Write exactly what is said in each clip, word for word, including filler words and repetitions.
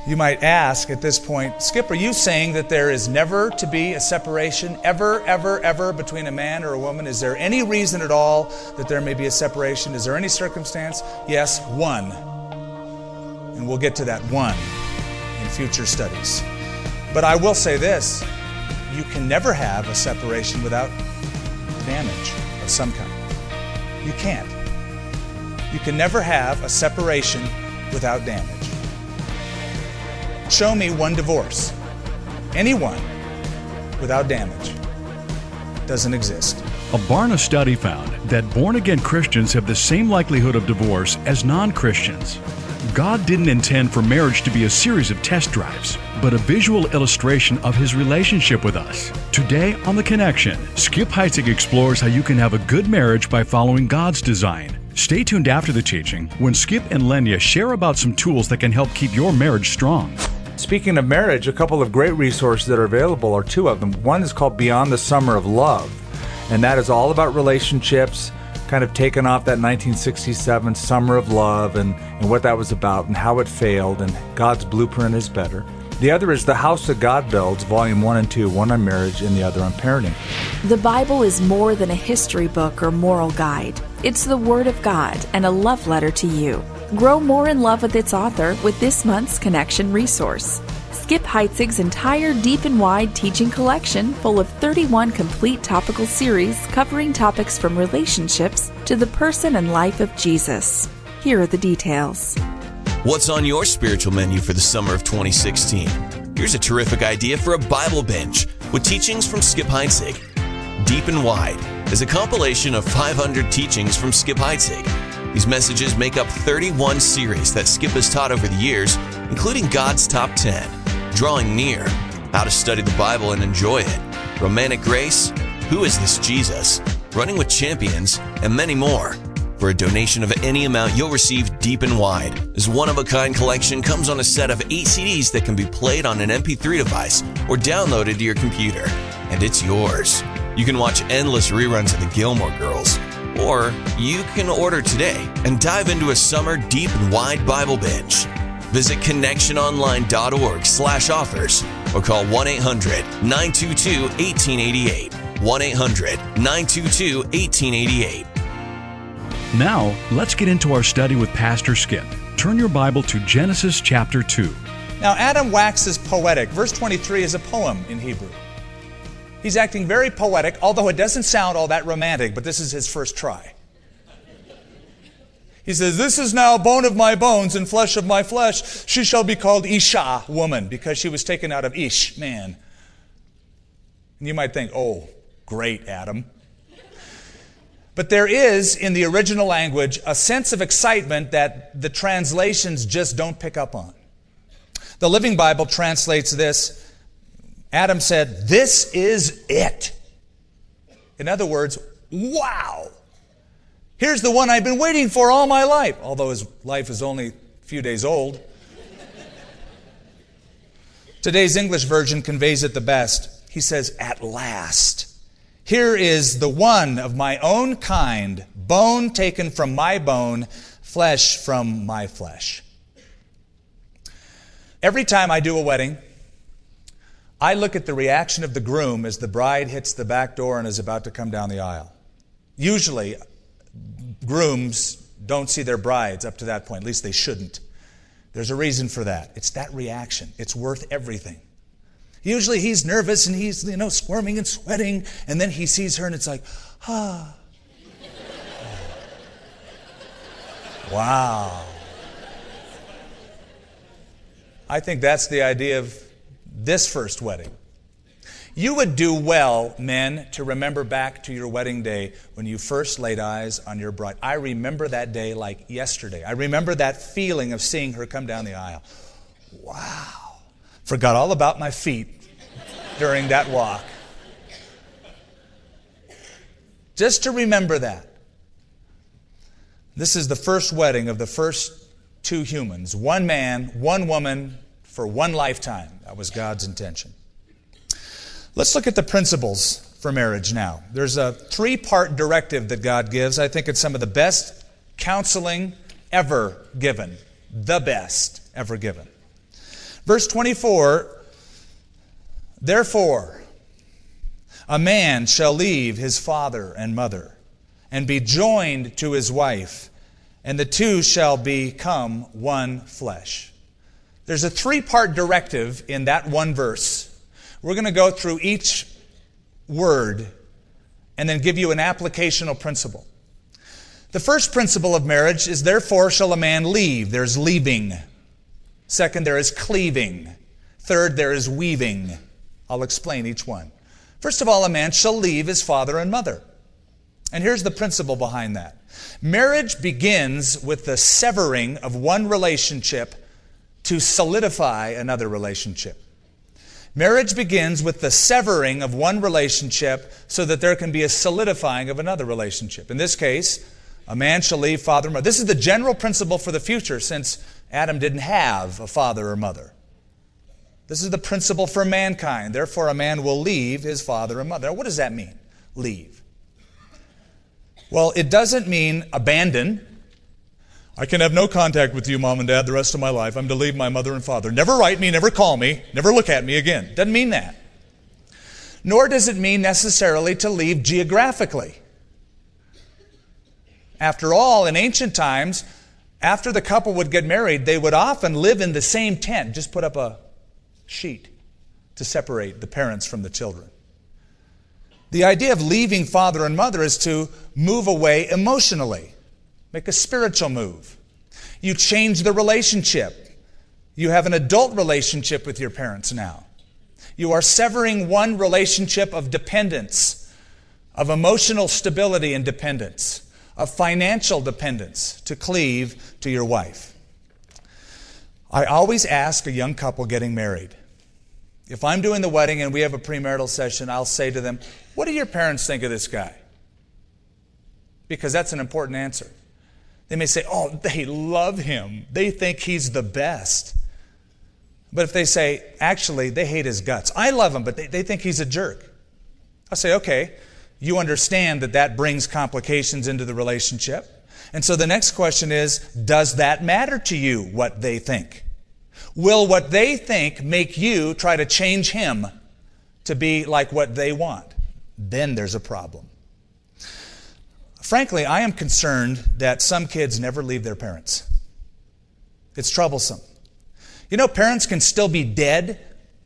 You might ask at this point, Skip, are you saying that there is never to be a separation, ever, ever, ever, between a man or a woman? Is there any reason at all that there may be a separation? Is there any circumstance? Yes, one. And we'll get to that one in future studies. But I will say this, you can never have a separation without damage of some kind. You can't. You can never have a separation without damage. Show me one divorce. Any one without damage. Doesn't exist. A Barna study found that born-again Christians have the same likelihood of divorce as non-Christians. God didn't intend for marriage to be a series of test drives, but a visual illustration of His relationship with us. Today on The Connection, Skip Heitzig explores how you can have a good marriage by following God's design. Stay tuned after the teaching when Skip and Lenya share about some tools that can help keep your marriage strong. Speaking of marriage, a couple of great resources that are available are two of them. One is called Beyond the Summer of Love, and that is all about relationships, kind of taken off that nineteen sixty-seven Summer of Love and, and what that was about and how it failed, and God's blueprint is better. The other is The House That God Builds, Volume one and two, one on marriage and the other on parenting. The Bible is more than a history book or moral guide. It's the Word of God and a love letter to you. Grow more in love with its author with this month's Connection resource. Skip Heitzig's entire Deep and Wide teaching collection full of thirty-one complete topical series covering topics from relationships to the person and life of Jesus. Here are the details. What's on your spiritual menu for the summer of twenty sixteen? Here's a terrific idea for a Bible binge with teachings from Skip Heitzig. Deep and Wide is a compilation of five hundred teachings from Skip Heitzig. These messages make up thirty-one series that Skip has taught over the years, including God's Top ten, Drawing Near, How to Study the Bible and Enjoy It, Romantic Grace, Who is This Jesus, Running with Champions, and many more. For a donation of any amount, you'll receive Deep and Wide. This one-of-a-kind collection comes on a set of eight C Ds that can be played on an M P three device or downloaded to your computer. And it's yours. You can watch endless reruns of The Gilmore Girls. Or you can order today and dive into a summer Deep and Wide Bible binge. Visit connectiononline.org slash offers or call one eight hundred nine two two one eight eight eight. one eight hundred nine two two one eight eight eight. Now, let's get into our study with Pastor Skip. Turn your Bible to Genesis chapter two. Now, Adam waxes poetic. Verse twenty-three is a poem in Hebrew. He's acting very poetic, although it doesn't sound all that romantic, but this is his first try. He says, "This is now bone of my bones and flesh of my flesh. She shall be called Isha, woman, because she was taken out of Ish, man." And you might think, oh, great, Adam. But there is, in the original language, a sense of excitement that the translations just don't pick up on. The Living Bible translates this, Adam said, "This is it." In other words, wow. Here's the one I've been waiting for all my life, although his life is only a few days old. Today's English version conveys it the best. He says, "At last. Here is the one of my own kind, bone taken from my bone, flesh from my flesh." Every time I do a wedding, I look at the reaction of the groom as the bride hits the back door and is about to come down the aisle. Usually, grooms don't see their brides up to that point. At least they shouldn't. There's a reason for that. It's that reaction. It's worth everything. Usually he's nervous and he's, you know, squirming and sweating, and then he sees her and it's like, ah. Wow. I think that's the idea of this first wedding. You would do well, men, to remember back to your wedding day when you first laid eyes on your bride. I remember that day like yesterday. I remember that feeling of seeing her come down the aisle. Wow. Forgot all about my feet during that walk. Just to remember that. This is the first wedding of the first two humans. One man, one woman, for one lifetime. That was God's intention. Let's look at the principles for marriage now. There's a three-part directive that God gives. I think it's some of the best counseling ever given. The best ever given. Verse twenty-four, therefore, a man shall leave his father and mother, and be joined to his wife, and the two shall become one flesh. There's a three-part directive in that one verse. We're going to go through each word and then give you an applicational principle. The first principle of marriage is, therefore shall a man leave. There's leaving. Second, there is cleaving. Third, there is weaving. I'll explain each one. First of all, a man shall leave his father and mother. And here's the principle behind that. Marriage begins with the severing of one relationship to solidify another relationship. Marriage begins with the severing of one relationship so that there can be a solidifying of another relationship. In this case, a man shall leave father and mother. This is the general principle for the future, since Adam didn't have a father or mother. This is the principle for mankind. Therefore, a man will leave his father and mother. Now, what does that mean, leave? Well, it doesn't mean abandon. I can have no contact with you, Mom and Dad, the rest of my life. I'm to leave my mother and father. Never write me, never call me, never look at me again. Doesn't mean that. Nor does it mean necessarily to leave geographically. After all, in ancient times, after the couple would get married, they would often live in the same tent, just put up a sheet to separate the parents from the children. The idea of leaving father and mother is to move away emotionally. Make a spiritual move. You change the relationship. You have an adult relationship with your parents now. You are severing one relationship of dependence, of emotional stability and dependence, of financial dependence, to cleave to your wife. I always ask a young couple getting married, if I'm doing the wedding and we have a premarital session, I'll say to them, what do your parents think of this guy? Because that's an important answer. They may say, oh, they love him. They think he's the best. But if they say, actually, they hate his guts. I love him, but they, they think he's a jerk. I'll say, okay, you understand that that brings complications into the relationship. And so the next question is, does that matter to you, what they think? Will what they think make you try to change him to be like what they want? Then there's a problem. Frankly, I am concerned that some kids never leave their parents. It's troublesome. You know, parents can still be dead,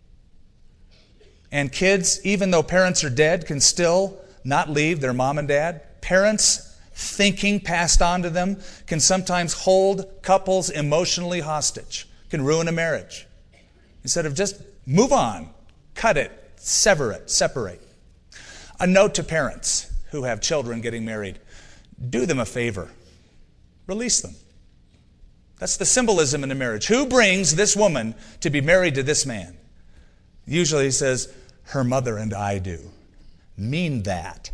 and kids, even though parents are dead, can still not leave their mom and dad. Parents' thinking passed on to them can sometimes hold couples emotionally hostage, can ruin a marriage. Instead of just move on, cut it, sever it, separate. A note to parents who have children getting married. Do them a favor. Release them. That's the symbolism in a marriage. Who brings this woman to be married to this man? Usually he says, her mother and I do. Mean that.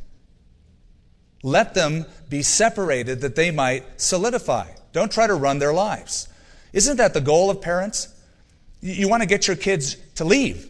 Let them be separated that they might solidify. Don't try to run their lives. Isn't that the goal of parents? You want to get your kids to leave,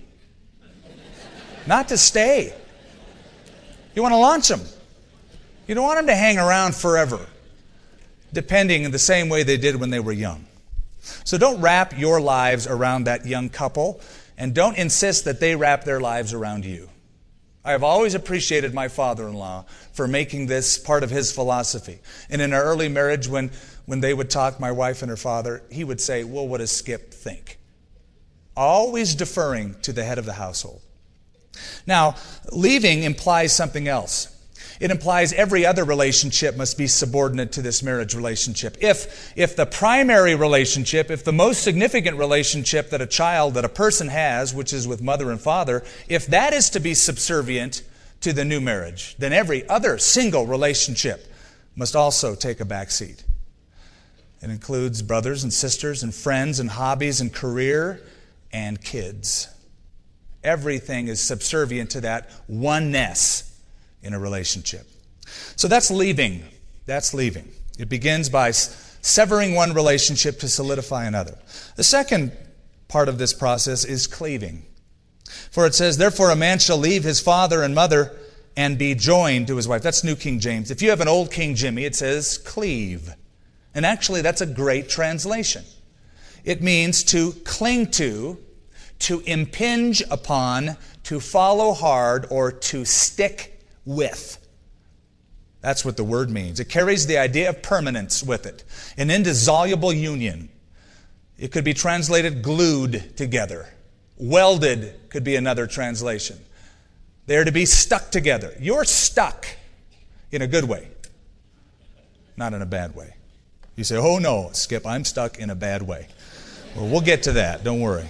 not to stay. You want to launch them. You don't want them to hang around forever, depending in the same way they did when they were young. So don't wrap your lives around that young couple, and don't insist that they wrap their lives around you. I have always appreciated my father-in-law for making this part of his philosophy. And in our early marriage, when, when they would talk, my wife and her father, he would say, well, what does Skip think? Always deferring to the head of the household. Now, leaving implies something else. It implies every other relationship must be subordinate to this marriage relationship. If, if the primary relationship, if the most significant relationship that a child, that a person has, which is with mother and father, if that is to be subservient to the new marriage, then every other single relationship must also take a back seat. It includes brothers and sisters and friends and hobbies and career and kids. Everything is subservient to that oneness in a relationship. So that's leaving. That's leaving. It begins by severing one relationship to solidify another. The second part of this process is cleaving. For it says, therefore a man shall leave his father and mother and be joined to his wife. That's New King James. If you have an old King Jimmy, it says cleave. And actually that's a great translation. It means to cling to to impinge upon, to follow hard, or to stick with. That's what the word means. It carries the idea of permanence with it, an indissoluble union. It could be translated glued together. Welded could be another translation. They're to be stuck together. You're stuck in a good way, not in a bad way. You say, oh no, Skip, I'm stuck in a bad way. Well, we'll get to that, don't worry.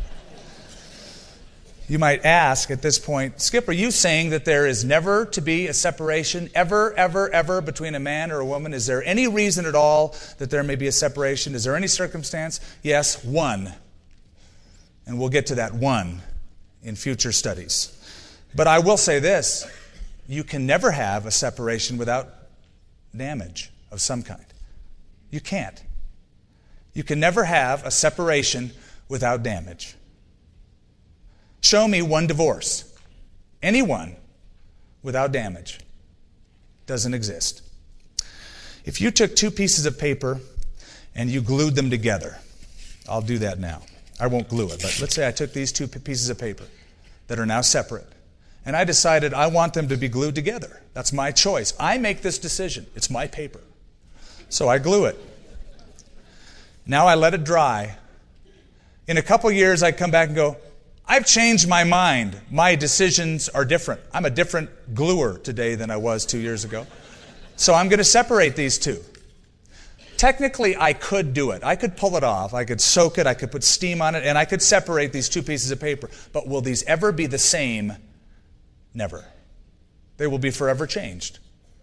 You might ask at this point, Skip, are you saying that there is never to be a separation, ever, ever, ever, between a man or a woman? Is there any reason at all that there may be a separation? Is there any circumstance? Yes, one. And we'll get to that one in future studies. But I will say this, you can never have a separation without damage of some kind. You can't. You can never have a separation without damage. Show me one divorce, any one, without damage. Doesn't exist. If you took two pieces of paper and you glued them together, I'll do that now. I won't glue it, but let's say I took these two pieces of paper that are now separate, and I decided I want them to be glued together. That's my choice. I make this decision. It's my paper. So I glue it. Now I let it dry. In a couple years, I come back and go, I've changed my mind. My decisions are different. I'm a different gluer today than I was two years ago. So I'm going to separate these two. Technically, I could do it. I could pull it off. I could soak it. I could put steam on it. And I could separate these two pieces of paper. But will these ever be the same? Never. They will be forever changed.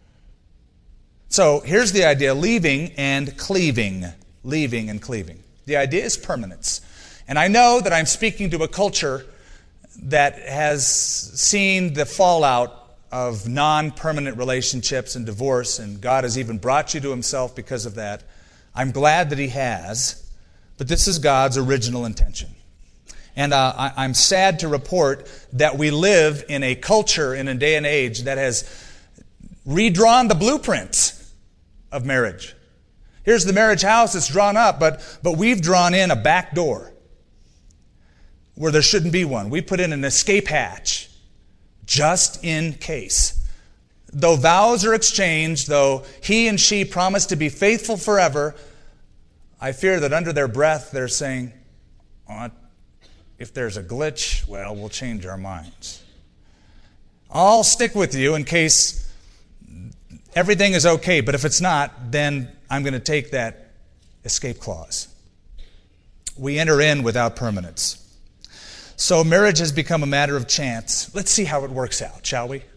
So here's the idea, leaving and cleaving. Leaving and cleaving. The idea is permanence. And I know that I'm speaking to a culture that has seen the fallout of non-permanent relationships and divorce, and God has even brought you to Himself because of that. I'm glad that He has, but this is God's original intention. And uh, I, I'm sad to report that we live in a culture, in a day and age, that has redrawn the blueprints of marriage. Here's the marriage house, it's drawn up, but, but we've drawn in a back door where there shouldn't be one. We put in an escape hatch, just in case. Though vows are exchanged, though he and she promise to be faithful forever, I fear that under their breath they're saying, oh, if there's a glitch, well, we'll change our minds. I'll stick with you in case everything is okay, but if it's not, then I'm going to take that escape clause. We enter in without permanence. So marriage has become a matter of chance. Let's see how it works out, shall we?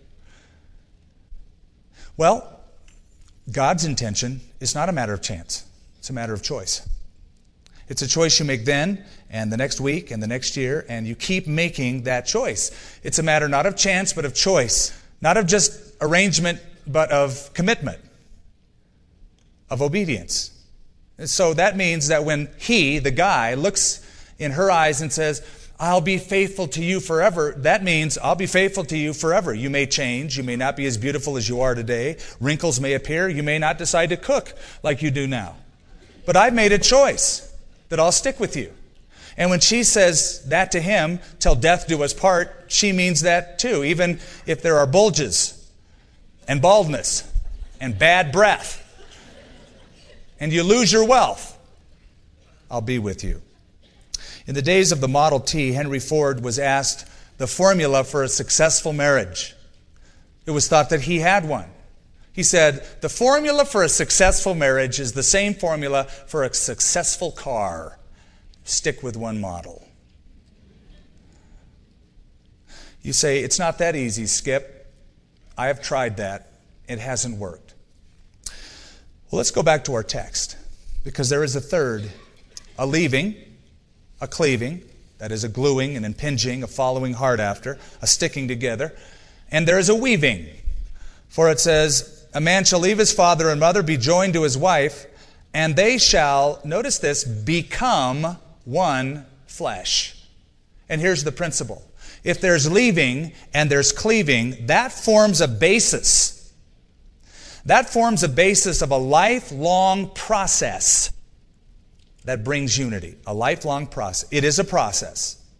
Well, God's intention is not a matter of chance. It's a matter of choice. It's a choice you make then, and the next week, and the next year, and you keep making that choice. It's a matter not of chance, but of choice. Not of just arrangement, but of commitment, of obedience. And so that means that when he, the guy, looks in her eyes and says, I'll be faithful to you forever, that means I'll be faithful to you forever. You may change. You may not be as beautiful as you are today. Wrinkles may appear. You may not decide to cook like you do now. But I've made a choice that I'll stick with you. And when she says that to him, till death do us part, she means that too, even if there are bulges and baldness and bad breath and you lose your wealth, I'll be with you. In the days of the Model T, Henry Ford was asked the formula for a successful marriage. It was thought that he had one. He said, the formula for a successful marriage is the same formula for a successful car. Stick with one model. You say, it's not that easy, Skip. I have tried that. It hasn't worked. Well, let's go back to our text, because there is a third, a leaving, a cleaving, that is a gluing, an impinging, a following hard after, a sticking together. And there is a weaving. For it says, a man shall leave his father and mother, be joined to his wife, and they shall, notice this, become one flesh. And here's the principle. If there's leaving and there's cleaving, that forms a basis. That forms a basis of a lifelong process that brings unity. A lifelong process. It is a process.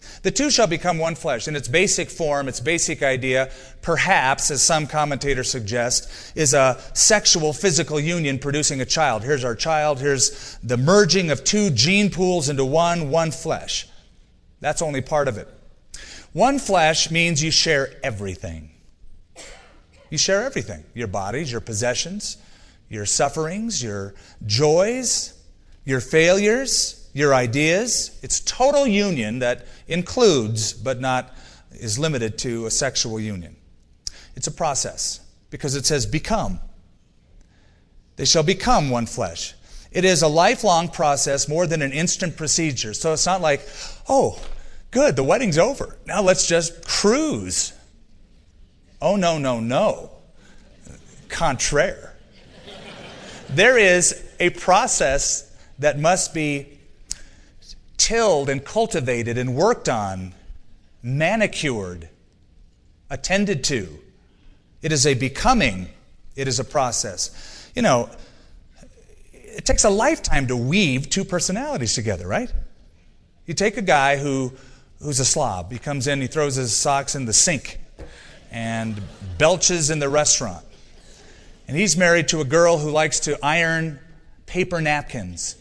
The two shall become one flesh. In its basic form, its basic idea, perhaps, as some commentators suggest, is a sexual, physical union producing a child. Here's our child. Here's the merging of two gene pools into one, one flesh. That's only part of it. One flesh means you share everything. You share everything. Your bodies, your possessions, your sufferings, your joys, your failures, your ideas. It's total union that includes, but not is limited to, a sexual union. It's a process because it says become. They shall become one flesh. It is a lifelong process more than an instant procedure. So it's not like, oh, good, the wedding's over. Now let's just cruise. Oh, no, no, no. Contraire. There is a process that must be tilled and cultivated and worked on, manicured, attended to. It is a becoming. It is a process. You know, it takes a lifetime to weave two personalities together, right? You take a guy who who's a slob. He comes in, he throws his socks in the sink and belches in the restaurant. And he's married to a girl who likes to iron paper napkins,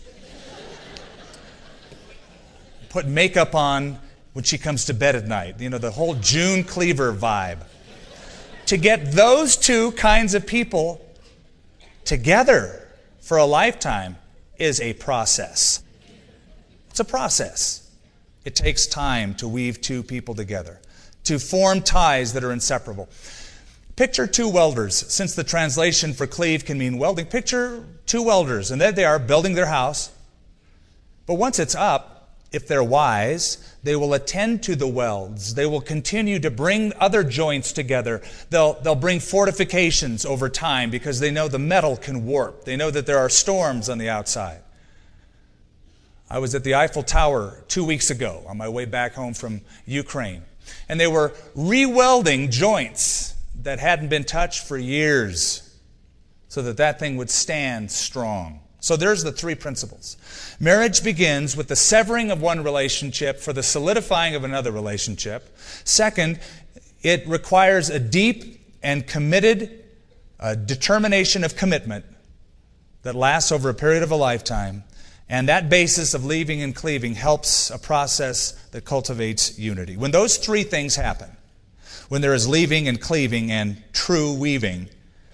put makeup on when she comes to bed at night. You know, the whole June Cleaver vibe. To get those two kinds of people together for a lifetime is a process. It's a process. It takes time to weave two people together, to form ties that are inseparable. Picture two welders. Since the translation for cleave can mean welding, picture two welders, and there they are building their house. But once it's up, if they're wise, they will attend to the welds. They will continue to bring other joints together. They'll, they'll bring fortifications over time because they know the metal can warp. They know that there are storms on the outside. I was at the Eiffel Tower two weeks ago on my way back home from Ukraine. And they were re-welding joints that hadn't been touched for years so that that thing would stand strong. So there's the three principles. Marriage begins with the severing of one relationship for the solidifying of another relationship. Second, it requires a deep and committed uh, determination of commitment that lasts over a period of a lifetime. And that basis of leaving and cleaving helps a process that cultivates unity. When those three things happen, when there is leaving and cleaving and true weaving,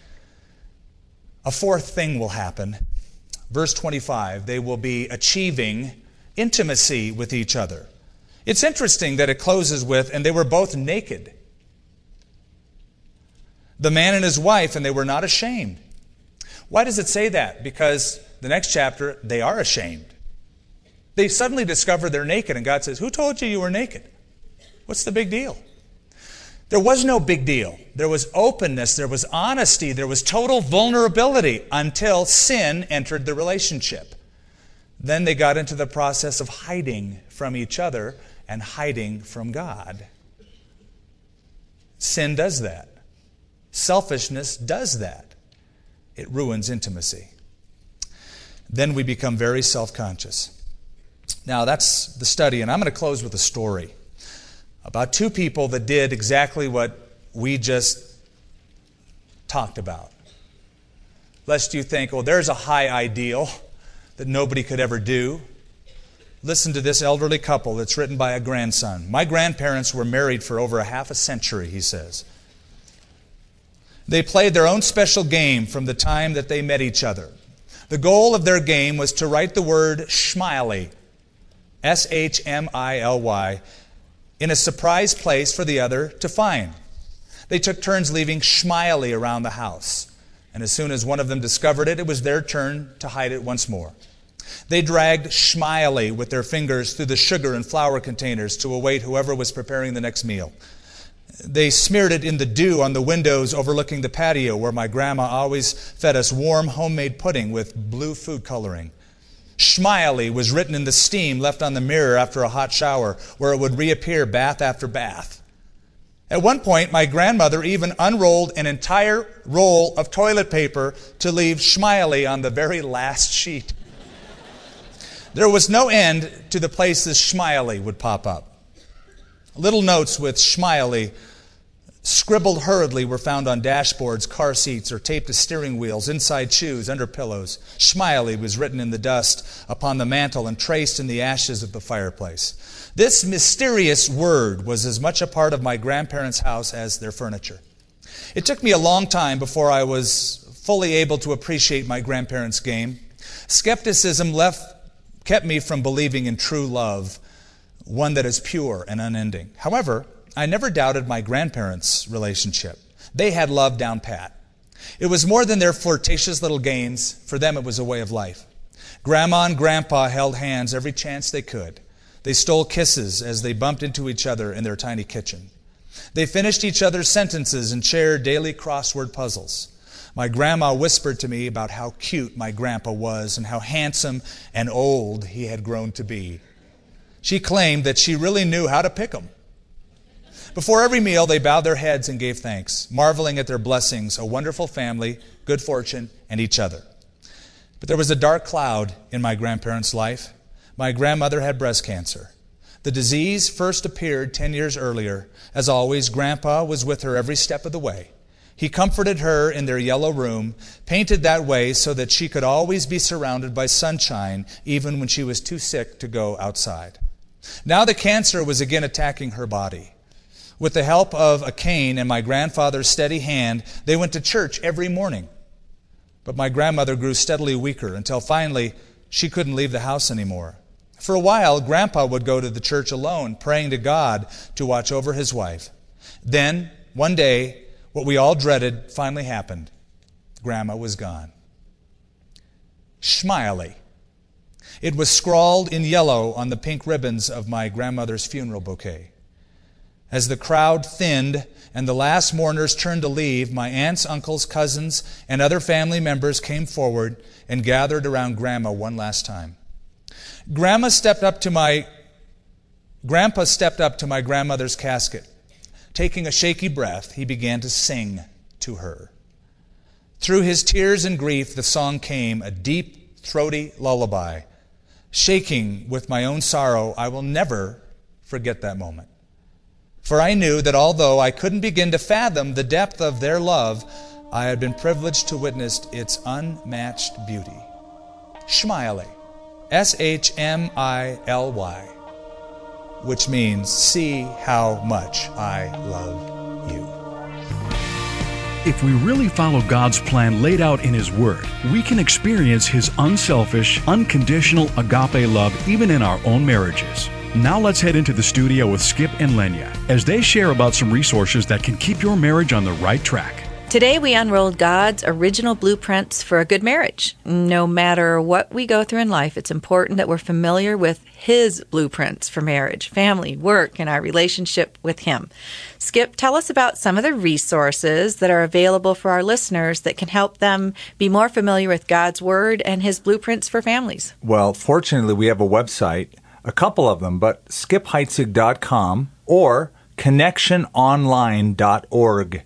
a fourth thing will happen. Verse twenty-five, they will be achieving intimacy with each other. It's interesting that it closes with, and they were both naked. The man and his wife, and they were not ashamed. Why does it say that? Because the next chapter, they are ashamed. They suddenly discover they're naked, and God says, who told you you were naked? What's the big deal? There was no big deal. There was openness, there was honesty, there was total vulnerability until sin entered the relationship. Then they got into the process of hiding from each other and hiding from God. Sin does that. Selfishness does that. It ruins intimacy. Then we become very self-conscious. Now that's the study, and I'm going to close with a story about two people that did exactly what we just talked about. Lest you think, well, there's a high ideal that nobody could ever do. Listen to this elderly couple that's written by a grandson. My grandparents were married for over a half a century, he says. They played their own special game from the time that they met each other. The goal of their game was to write the word Schmiley, S H M I L Y, in a surprise place for the other to find. They took turns leaving Schmiley around the house. And as soon as one of them discovered it, it was their turn to hide it once more. They dragged Schmiley with their fingers through the sugar and flour containers to await whoever was preparing the next meal. They smeared it in the dew on the windows overlooking the patio where my grandma always fed us warm homemade pudding with blue food coloring. Schmiley was written in the steam left on the mirror after a hot shower, where it would reappear bath after bath. At one point, my grandmother even unrolled an entire roll of toilet paper to leave Schmiley on the very last sheet. There was no end to the places Schmiley would pop up. Little notes with Shmiley scribbled hurriedly were found on dashboards, car seats, or taped to steering wheels, inside shoes, under pillows. Shmiley was written in the dust upon the mantel and traced in the ashes of the fireplace. This mysterious word was as much a part of my grandparents' house as their furniture. It took me a long time before I was fully able to appreciate my grandparents' game. Skepticism left, kept me from believing in true love, one that is pure and unending. However, I never doubted my grandparents' relationship. They had love down pat. It was more than their flirtatious little games. For them, it was a way of life. Grandma and Grandpa held hands every chance they could. They stole kisses as they bumped into each other in their tiny kitchen. They finished each other's sentences and shared daily crossword puzzles. My grandma whispered to me about how cute my grandpa was and how handsome and old he had grown to be. She claimed that she really knew how to pick him. Before every meal, they bowed their heads and gave thanks, marveling at their blessings, a wonderful family, good fortune, and each other. But there was a dark cloud in my grandparents' life. My grandmother had breast cancer. The disease first appeared ten years earlier. As always, Grandpa was with her every step of the way. He comforted her in their yellow room, painted that way so that she could always be surrounded by sunshine, even when she was too sick to go outside. Now the cancer was again attacking her body. With the help of a cane and my grandfather's steady hand, they went to church every morning. But my grandmother grew steadily weaker until finally she couldn't leave the house anymore. For a while, Grandpa would go to the church alone, praying to God to watch over his wife. Then, one day, what we all dreaded finally happened. Grandma was gone. Shmiley. It was scrawled in yellow on the pink ribbons of my grandmother's funeral bouquet. As the crowd thinned and the last mourners turned to leave, my aunts, uncles, cousins, and other family members came forward and gathered around Grandma one last time. Grandma stepped up to my, Grandpa stepped up to my grandmother's casket. Taking a shaky breath, he began to sing to her. Through his tears and grief, the song came, a deep, throaty lullaby. Shaking with my own sorrow, I will never forget that moment. For I knew that although I couldn't begin to fathom the depth of their love, I had been privileged to witness its unmatched beauty. Shmiley, S H M I L Y, which means, see how much I love you. If we really follow God's plan laid out in His Word, we can experience His unselfish, unconditional agape love even in our own marriages. Now let's head into the studio with Skip and Lenya as they share about some resources that can keep your marriage on the right track. Today we unrolled God's original blueprints for a good marriage. No matter what we go through in life, it's important that we're familiar with His blueprints for marriage, family, work, and our relationship with Him. Skip, tell us about some of the resources that are available for our listeners that can help them be more familiar with God's Word and His blueprints for families. Well, fortunately, we have a website, a couple of them, but skip heitzig dot com or connection online dot org.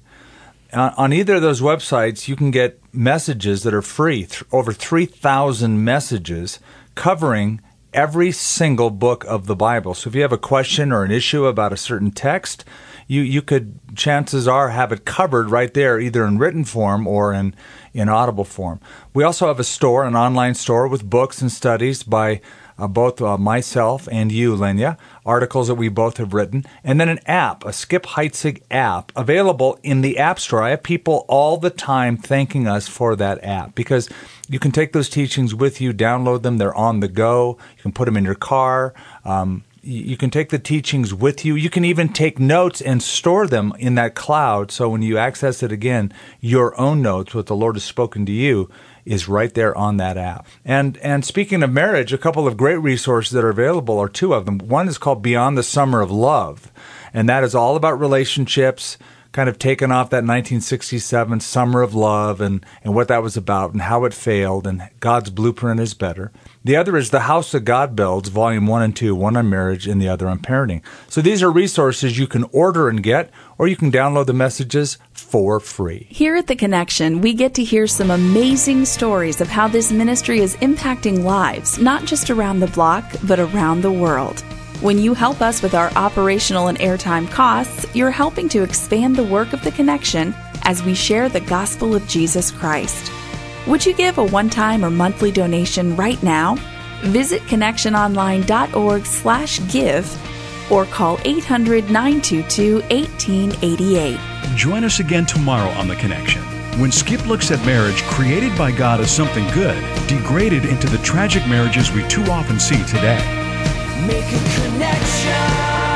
On either of those websites, you can get messages that are free, th- over three thousand messages covering every single book of the Bible. So if you have a question or an issue about a certain text, you, you could, chances are, have it covered right there, either in written form or in, in audible form. We also have a store, an online store with books and studies by Uh, both uh, myself and you, Lenya, articles that we both have written, and then an app, a Skip Heitzig app, available in the App Store. I have people all the time thanking us for that app because you can take those teachings with you, download them, they're on the go, you can put them in your car, um, you, you can take the teachings with you, you can even take notes and store them in that cloud, so when you access it again, your own notes, what the Lord has spoken to you, is right there on that app. And and speaking of marriage, a couple of great resources that are available are two of them. One is called Beyond the Summer of Love, and that is all about relationships, kind of taken off that nineteen sixty-seven Summer of Love and, and what that was about and how it failed and God's blueprint is better. The other is The House that God Builds, Volume one and two, one on marriage and the other on parenting. So these are resources you can order and get, or you can download the messages for free. Here at The Connection, we get to hear some amazing stories of how this ministry is impacting lives, not just around the block, but around the world. When you help us with our operational and airtime costs, you're helping to expand the work of The Connection as we share the gospel of Jesus Christ. Would you give a one-time or monthly donation right now? Visit connectiononline.org slash give or call eight hundred, nine two two, one eight eight eight. Join us again tomorrow on The Connection, when Skip looks at marriage created by God as something good, degraded into the tragic marriages we too often see today. Make a connection.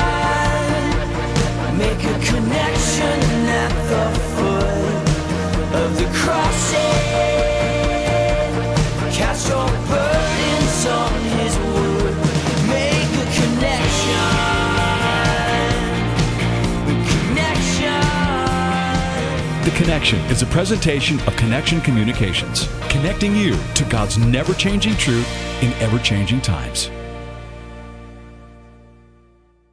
Make a connection at the foot of the cross. Cast your burdens on His wood. Make a connection. Connection. The Connection is a presentation of Connection Communications, connecting you to God's never-changing truth in ever-changing times.